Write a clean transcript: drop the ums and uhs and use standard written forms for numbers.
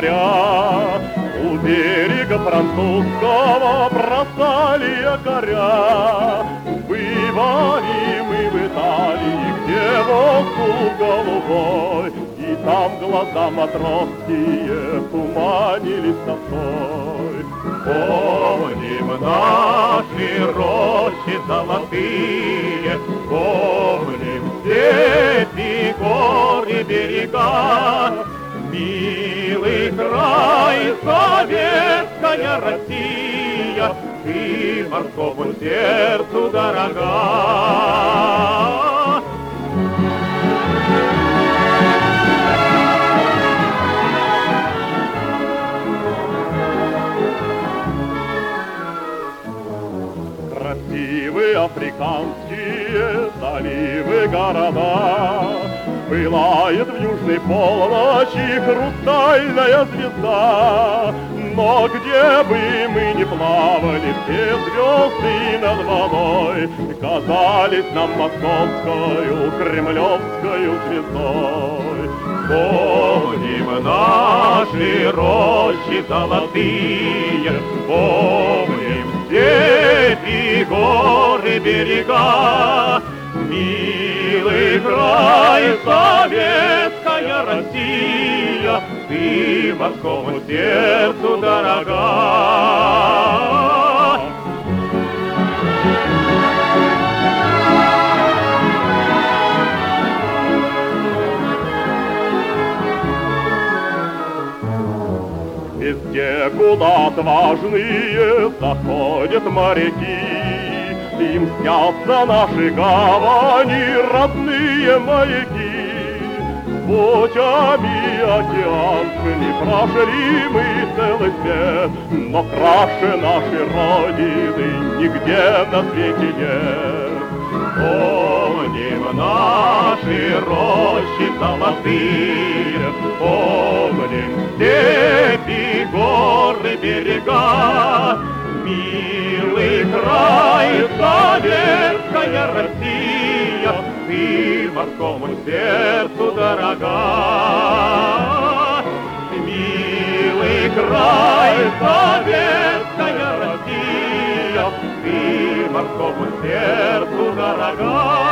моря. У берега французского бросали якоря. Бывали мы в Италии, где воздух голубой, и там глаза матросские туманились тоской. Помним наши рощи золотые, помним степи, горы, берега. Милый край, советская Россия, ты морскому сердцу дорога. Красивые африканские заливы, города, пылает в южной полночи хрустальная звезда. Но где бы мы ни плавали, все звезды над водой казались нам московскою, кремлевскою звездой. Помним наши рощи золотые, помним степи, горы, берега. Милый край, советская Россия, ты морскому сердцу дорога. Везде, куда отважные заходят моряки, им снятся наши гавани, родные маяки. Путями океанскими прошли мы целый свет, но краше нашей Родины нигде на свете нет. Помним наши рощи золотые, помним степи, горы, берега. Милый край, советская Россия, ты морскому сердцу дорога. Милый край, советская Россия, ты морскому сердцу дорога.